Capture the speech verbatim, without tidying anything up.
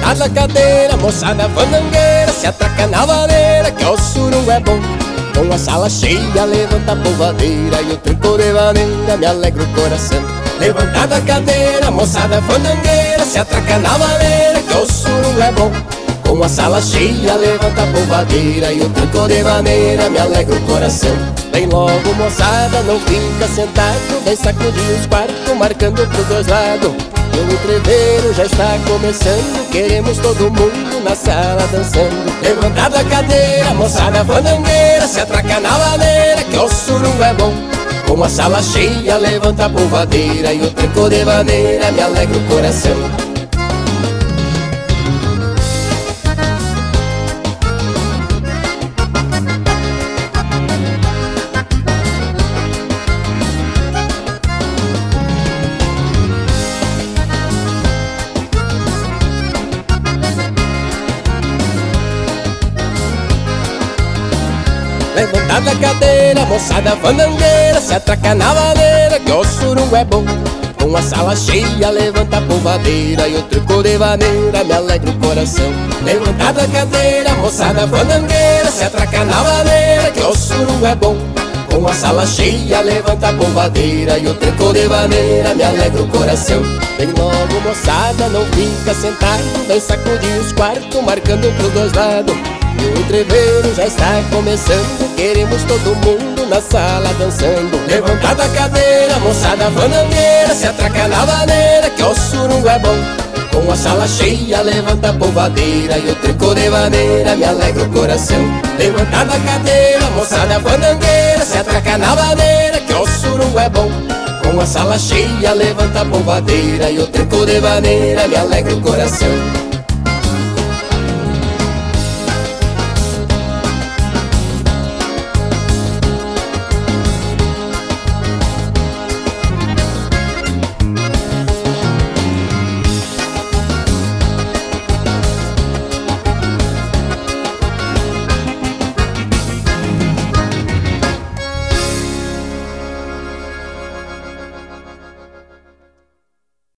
Levantada a cadeira, moçada fandangueira, se atraca na vaneira que o surungo é bom. Com a sala cheia, levanta a polvadeira e o trinco de maneira me alegra o coração. Levantada a cadeira, moçada fandangueira, se atraca na vaneira que o surungo é bom. Com a sala cheia, levanta a polvadeira e o trinco de maneira me alegra o coração. Vem logo, moçada, não fica sentado, vem sacudir os quartos, marcando pros dois lados. E o entreveiro já está começando, queremos todo mundo na sala dançando. Levantada a cadeira, moçada fandangueira, se atraca na vaneira que o surungo é bom. Com a sala cheia, levanta a polvadeira e o trinco de maneira me alegra o coração. Levantada a cadeira, moçada fandangueira, se atraca na vaneira que o surungo é bom. Com a sala cheia, levanta a polvadeira e o trinco de maneira me alegra o coração. Levantada a cadeira, moçada fandangueira, se atraca na vaneira que o surungo é bom. Com a sala cheia, levanta a polvadeira e o trinco de maneira me alegra o coração. Vem logo, moçada, não fica sentado, vem sacudir os quartos, marcando pros dois lados. E o entreveiro já está começando, queremos todo mundo na sala dançando. Levantada a cadeira, moçada fandangueira, se atraca na vaneira que o surungo é bom. Com a sala cheia, levanta a polvadeira e o trinco de maneira me alegra o coração. Levantada a cadeira, moçada fandangueira, se atraca na vaneira que o surungo é bom. Com a sala cheia, levanta a polvadeira e o trinco de maneira me alegra o coração.